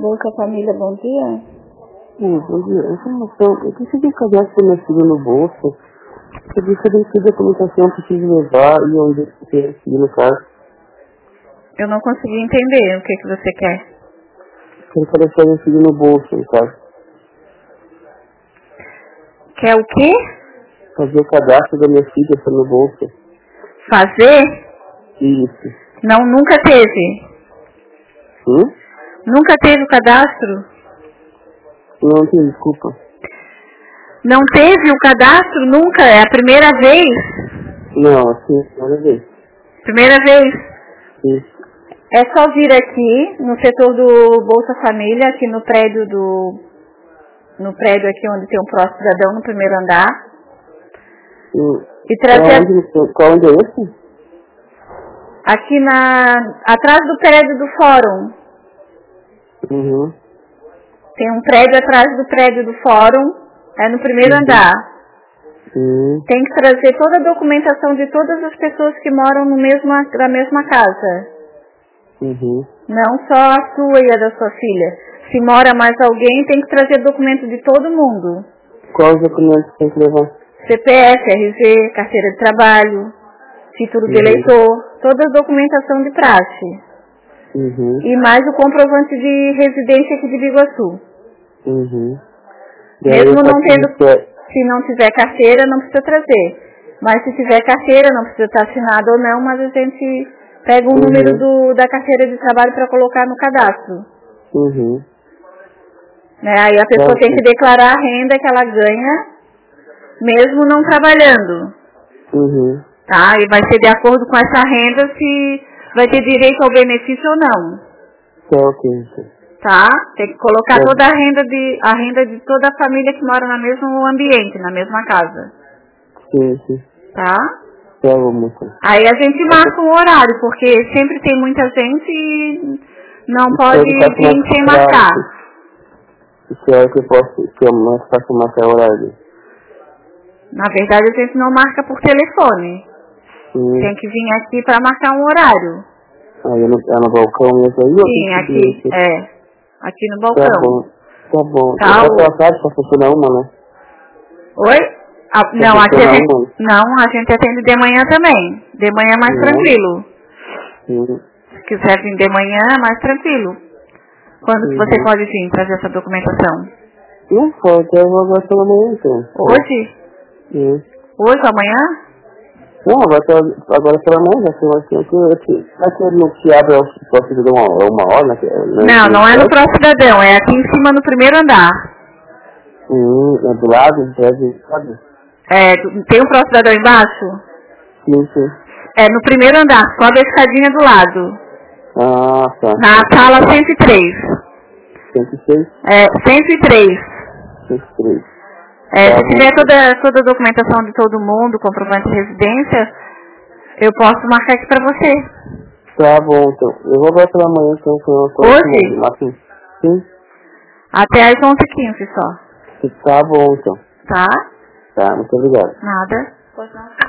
Bolsa Família, bom dia. Bom dia. Informação, eu consegui cadastro da minha filha no bolso. Eu queria saber que documentação eu preciso levar e onde eu quero seguir no caso. Eu não consegui entender o que você quer. Quero cadastrar minha filha no bolso, no caso. Quer o quê? Fazer o cadastro da minha filha no bolso. Fazer? Isso. Não, nunca teve. Nunca teve o cadastro? Não tenho, desculpa. Não teve o cadastro nunca? É a primeira vez? Não, assim, primeira vez. Primeira vez? Isso. É só vir aqui no setor do Bolsa Família, aqui no prédio aqui onde tem um Próximo Cidadão, no primeiro andar. E trazer... Qual endereço? Aqui atrás do prédio do fórum. Uhum. Tem um prédio atrás do prédio do fórum, é no primeiro andar. Tem que trazer toda a documentação de todas as pessoas que moram na mesma casa. Não só a sua e a da sua filha. Se mora mais alguém, tem que trazer documento de todo mundo. Quais documentos tem que levar? CPF, RG, carteira de trabalho, título de eleitor, toda a documentação de praxe. E mais o comprovante de residência aqui de Biguaçu. Mesmo não tendo, se não tiver carteira, não precisa trazer. Mas se tiver carteira, não precisa estar assinado ou não, mas a gente pega o número da carteira de trabalho para colocar no cadastro. Aí a pessoa tem que declarar a renda que ela ganha, mesmo não trabalhando. Tá? E vai ser de acordo com essa renda se vai ter direito ao benefício ou não. Tá? Tem que colocar toda a renda de toda a família que mora no mesmo ambiente, na mesma casa. Tá? Aí a gente marca um horário, porque sempre tem muita gente e não pode vir sem marcar. Que é que é mais fácil marcar horário? Na verdade a gente não marca por telefone. Tem que vir aqui para marcar um horário. Aí no balcão mesmo aí? Sim, aqui. Aqui no balcão. Tá bom. Tá, Essa tarde só funciona uma, né? Oi? Não, a gente atende de manhã também. De manhã é mais tranquilo. Se quiser vir de manhã é mais tranquilo. Quando que você pode vir trazer essa documentação? Não pode, eu vou agora pela manhã então. Hoje? Hoje, amanhã? Não, agora pela manhã, já sei aqui no que abre o Próximo Cidadão uma hora, né? Não é no Próximo Cidadão, é aqui em cima no primeiro andar. É do lado, sabe? Tem um Próximo Cidadão embaixo? Sim. É no primeiro andar, sobe a escadinha do lado. Tá. Na sala 103. 106? 103. 103. Se tiver toda a documentação de todo mundo, comprovante de residência, eu posso marcar aqui pra você. Tá bom, então. Eu vou agora pela manhã, então. Hoje? Sim. Até às 11h15 só. Tá bom, então. Tá? Tá, muito obrigado. Nada.